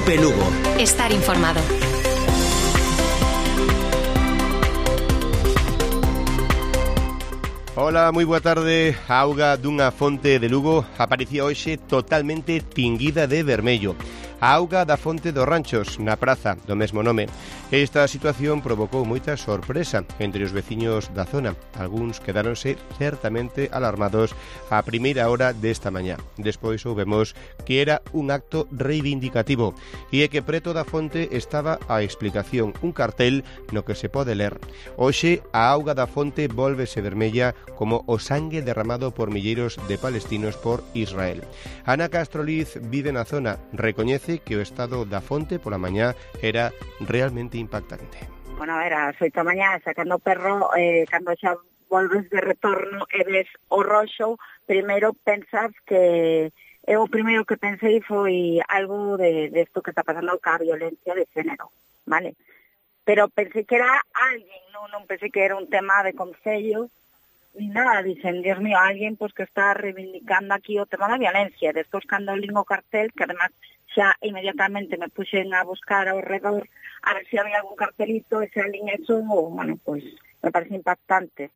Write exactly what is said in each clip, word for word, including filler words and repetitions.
Cope Lugo. Estar informado. Ola, moi boa tarde. A auga dunha fonte de Lugo aparecía hoxe totalmente tinguida de vermello. A auga da fonte dos Ranchos, na praza do mesmo nome. Esta situación provocou moita sorpresa entre os veciños da zona. Algúns quedáronse certamente alarmados a primeira hora desta mañá. Despois soubemos que era un acto reivindicativo e é que preto da fonte estaba a explicación, un cartel no que se pode ler: hoxe a auga da fonte vólvese vermella como o sangue derramado por milleiros de palestinos por Israel. Ana Castroliz vive na zona, recoñece que o estado da fonte pola mañá era realmente impactante. Bueno, era as oito da mañá sacando o perro, eh, cando xa volves de retorno e ves o roxo, primeiro pensas que... Eu o primeiro que pensei foi algo de, de esto que está pasando ca violencia de género, vale? Pero pensei que era alguén, non, non pensei que era un tema de concello, ni nada. Dicen, Dios mío, alguén pues, que está reivindicando aquí o tema da violencia. Despois, cando lín o cartel, que además xa inmediatamente me puxen a buscar ao redor a ver se había algún cartelito, e xa lín eso, bueno, pues me parece impactante.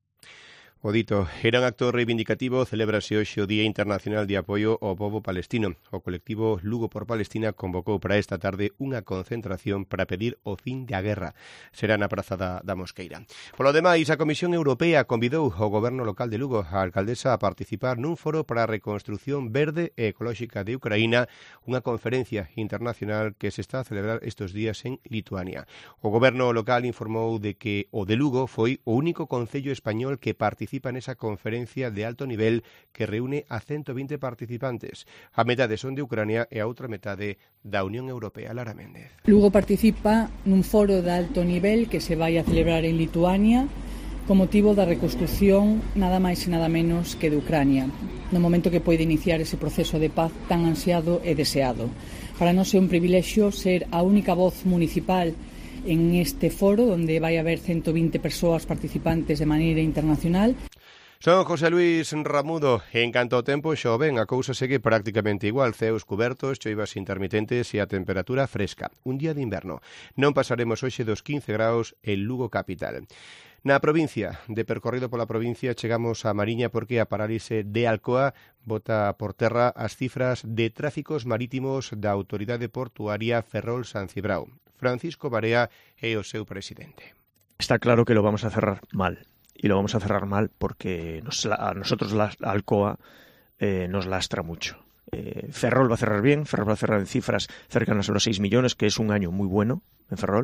O dito, era un acto reivindicativo, celébrase hoxe o Día Internacional de Apoio ao Pobo Palestino. O colectivo Lugo por Palestina convocou para esta tarde unha concentración para pedir o fin da guerra. Será na Praza da, da Mosqueira. Polo demais, a Comisión Europea convidou ao goberno local de Lugo, a alcaldesa, a participar nun foro para a reconstrucción verde e ecolóxica de Ucraína, unha conferencia internacional que se está a celebrar estes días en Lituania. O goberno local informou de que o de Lugo foi o único concello español que participou participa nesa conferencia de alto nivel que reúne a ciento vinte participantes. A metade son de Ucrania e a outra metade da Unión Europea. Lara Méndez. Lugo participa nun foro de alto nivel que se vai a celebrar en Lituania con motivo da reconstrucción nada máis e nada menos que de Ucrania, no momento que pode iniciar ese proceso de paz tan ansiado e deseado. Para nós é un privilexio ser a única voz municipal en este foro, onde vai haber ciento vinte persoas participantes de maneira internacional. Son José Luis Ramudo. En canto ao tempo, xoven, a cousa segue prácticamente igual. Ceos cubertos, choivas intermitentes e a temperatura fresca. Un día de inverno. Non pasaremos hoxe dos quince graus en Lugo capital. Na provincia, de percorrido pola provincia, chegamos a Mariña porque a parálise de Alcoa bota por terra as cifras de tráficos marítimos da Autoridade Portuaria Ferrol-San Cibrao. Francisco Barea é o seu presidente. Está claro que lo vamos a cerrar mal, y lo vamos a cerrar mal porque nos, a nosotros la Alcoa eh, nos lastra mucho. Eh, Ferrol va a cerrar bien, Ferrol va a cerrar en cifras cercanas a los seis millones, que es un año muy bueno en Ferrol,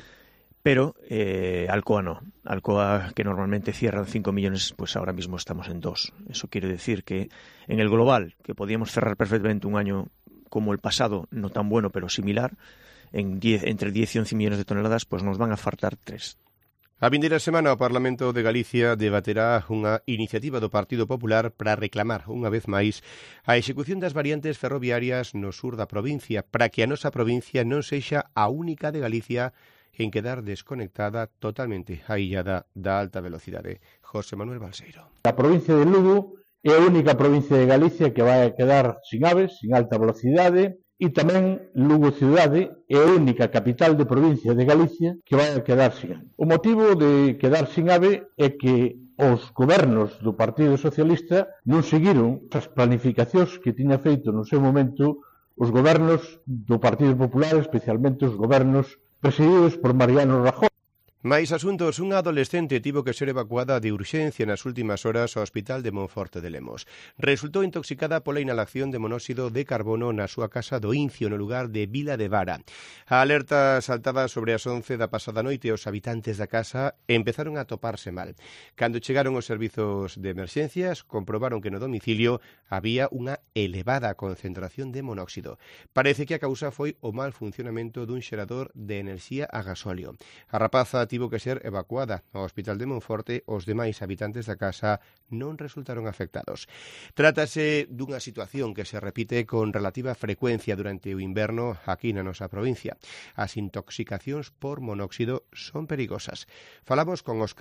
pero eh, Alcoa no. Alcoa, que normalmente cierran cinco millones, pues ahora mismo estamos en dos. Eso quiere decir que en el global, que podíamos cerrar perfectamente un año como el pasado, no tan bueno, pero similar, en diez, entre diez y once millones de toneladas, pues nos van a faltar tres. A vindeira semana o Parlamento de Galicia debaterá unha iniciativa do Partido Popular para reclamar unha vez máis a execución das variantes ferroviarias no sur da provincia, para que a nosa provincia non sexa a única de Galicia en quedar desconectada totalmente aillada da alta velocidade. José Manuel Balseiro. A provincia de Lugo é a única provincia de Galicia que vai a quedar sin aves, sin alta velocidade. E tamén Lugo Cidade é a única capital de provincia de Galicia que vai a quedar sin ave. O motivo de quedar sin ave é que os gobernos do Partido Socialista non seguiron as planificacións que tiña feito no seu momento os gobernos do Partido Popular, especialmente os gobernos presididos por Mariano Rajoy. Mais asuntos, unha adolescente tivo que ser evacuada de urxencia nas últimas horas ao Hospital de Monforte de Lemos. Resultou intoxicada pola inhalación de monóxido de carbono na súa casa do Incio, no lugar de Vila de Vara. A alerta saltaba sobre as once da pasada noite e os habitantes da casa empezaron a toparse mal. Cando chegaron os servizos de emerxencias, comprobaron que no domicilio había unha elevada concentración de monóxido. Parece que a causa foi o mal funcionamento dun xerador de enerxía a gasóleo. A rapaza tivo que ser evacuada ao Hospital de Monforte. Os demais habitantes da casa non resultaron afectados. Trátase dunha situación que se repite con relativa frecuencia durante o inverno aquí na nosa provincia. As intoxicacións por monóxido son perigosas. Falamos con Óscar.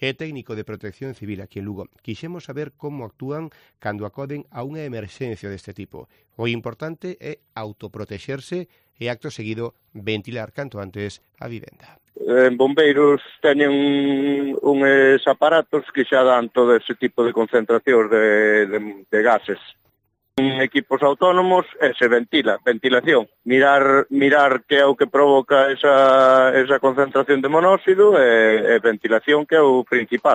é técnico de Protección Civil aquí en Lugo. Quixemos saber como actúan cando acoden a unha emerxencia deste tipo. O importante é autoprotexerse e, acto seguido, ventilar canto antes a vivenda. En bombeiros teñen uns aparatos que xa dan todo ese tipo de concentracións de, de, de gases. En equipos autónomos e se ventila, ventilación. Mirar mirar que é o que provoca esa, esa concentración de monóxido e, e ventilación que é o principal.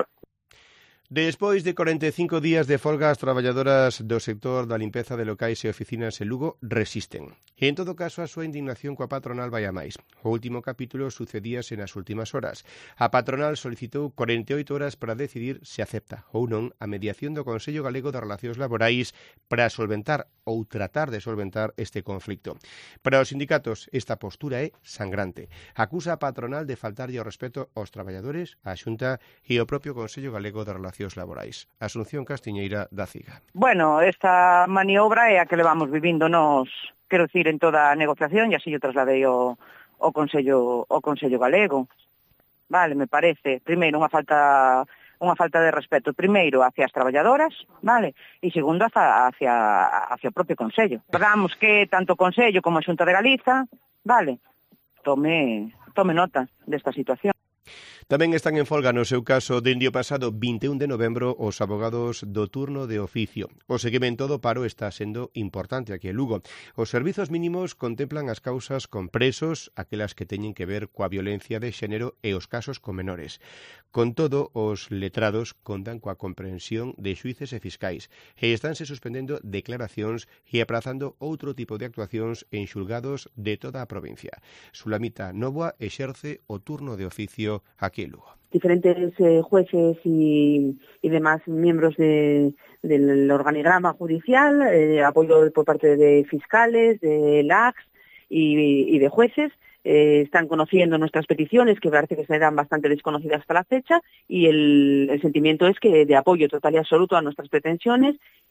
Despois de corenta e cinco días de folga, as traballadoras do sector da limpeza de locais e oficinas en Lugo resisten. E, en todo caso, a súa indignación coa patronal vai a máis. O último capítulo sucedíase nas últimas horas. A patronal solicitou corenta e oito horas para decidir se acepta ou non a mediación do Consello Galego de Relacións Laborais para solventar ou tratar de solventar este conflicto. Para os sindicatos, esta postura é sangrante. Acusa a patronal de faltarlle ao respeto aos traballadores, á Xunta e ao propio Consello Galego de Relacións Laborais. Asunción Castiñeira, da CIGA. Bueno, esta maniobra é a que levamos vivindo nos, quero dicir, en toda a negociación, e así yo trasladei ao, ao Consello, ao Consello Galego. Vale, me parece, primeiro, unha falta unha falta de respeto, primeiro, hacia as traballadoras, vale, e segundo, hacia, hacia, hacia o propio Consello. Pagamos que tanto o Consello como a Xunta de Galiza, vale, tome, tome nota desta situación. Tamén están en folga no seu caso dende o pasado vinte e un de novembro os abogados do turno de oficio. O seguimento do paro está sendo importante aquí en Lugo. Os servizos mínimos contemplan as causas con presos, aquelas que teñen que ver coa violencia de xénero e os casos con menores. Con todo, os letrados contan coa comprensión de xuíces e fiscais e estánse suspendendo declaracións e aprazando outro tipo de actuacións en xulgados de toda a provincia. Sulamita Novoa exerce o turno de oficio aquí en Lugo. Diferentes eh, jueces y, y demás miembros de, del organigrama judicial, eh, apoyo por parte de fiscales, de L A C y, y de jueces, eh, están conociendo nuestras peticiones, que parece que serán bastante desconocidas hasta la fecha, y el, el sentimiento es que de apoyo total y absoluto a nuestras pretensiones,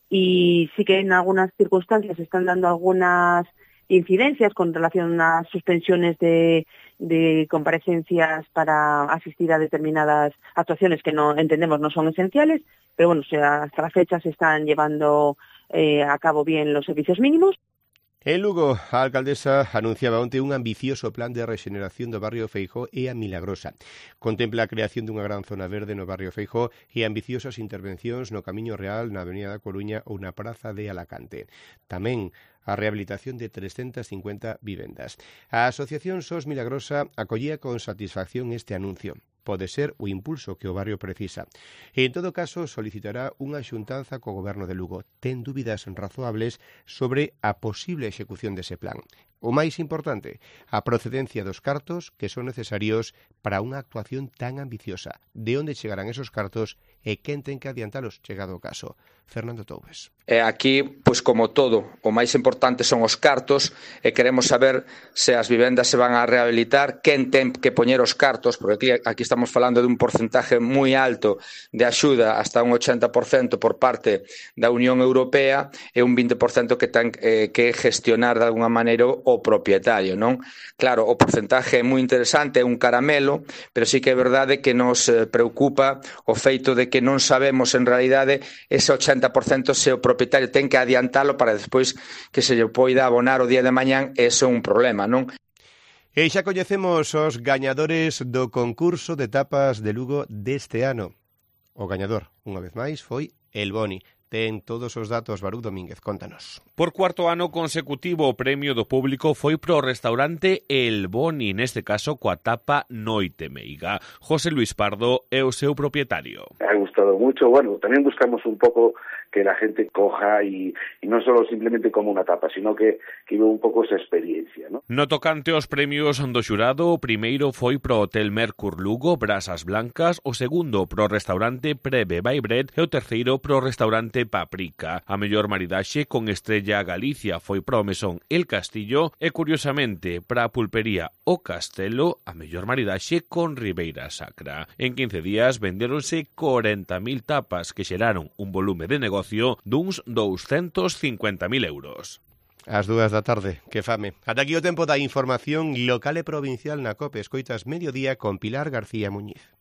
y sí que en algunas circunstancias se están dando algunas incidencias con relación a suspensiones de, de comparecencias para asistir a determinadas actuaciones que no entendemos no son esenciales, pero bueno, o sea, hasta la fecha se están llevando eh, a cabo bien los servicios mínimos. En Lugo, a alcaldesa anunciaba onte un ambicioso plan de rexeneración do barrio Feijóo e a Milagrosa. Contempla a creación dunha gran zona verde no barrio Feijóo e ambiciosas intervencións no Camiño Real, na Avenida da Coruña ou na Praza de Alacante. Tamén a rehabilitación de trescentas cincuenta vivendas. A Asociación S O S Milagrosa acollía con satisfacción este anuncio. Pode ser o impulso que o barrio precisa. E, en todo caso, solicitará unha xuntanza co Goberno de Lugo. Ten dúbidas razoables sobre a posible execución dese plan. O máis importante, a procedencia dos cartos que son necesarios para unha actuación tan ambiciosa. De onde chegarán esos cartos e quen ten que adiantalos chegado o caso. Fernando Toubes. E aquí, pois como todo, o máis importante son os cartos e queremos saber se as vivendas se van a rehabilitar, quen ten que poñer os cartos, porque aquí, aquí estamos falando de un porcentaje moi alto de axuda, hasta un ochenta por cento por parte da Unión Europea e un vinte por cento que ten eh, que gestionar de alguna maneira o propietario, non? Claro, o porcentaje é moi interesante, é un caramelo, pero sí que é verdade que nos preocupa o feito de que non sabemos en realidade ese ochenta por cento se o propietario ten que adiantalo para despois que se lle poida abonar o día de mañán, eso é un problema, non? E xa coñecemos os gañadores do concurso de tapas de Lugo deste ano. O gañador, unha vez máis, foi El Boni. Ten todos os datos, Barú Domínguez, contanos. Por cuarto ano consecutivo o premio do público foi pro restaurante El Boni, neste caso coa tapa Noite Meiga. José Luis Pardo é o seu propietario. Me ha gustado mucho, bueno, también buscamos un poco que la gente coja y, y no solo simplemente como una tapa, sino que, que vive un pouco esa experiencia, ¿no? No tocante aos premios do xurado, o primeiro foi pro Hotel Mercur Lugo, Brasas Blancas, o segundo pro restaurante Preve by Bread e o terceiro pro restaurante Paprika. A mellor maridaxe con Estrella Galicia foi pro Mesón El Castillo e, curiosamente, para a pulpería O Castelo, a mellor maridaxe con Ribeira Sacra. En quince días vendéronse corenta mil tapas que xeraron un volume de negocio duns douscentos cincuenta mil euros. As dúas da tarde, que fame. Ata aquí o tempo da información local e provincial na COPE. Escoitas Mediodía con Pilar García Muñiz.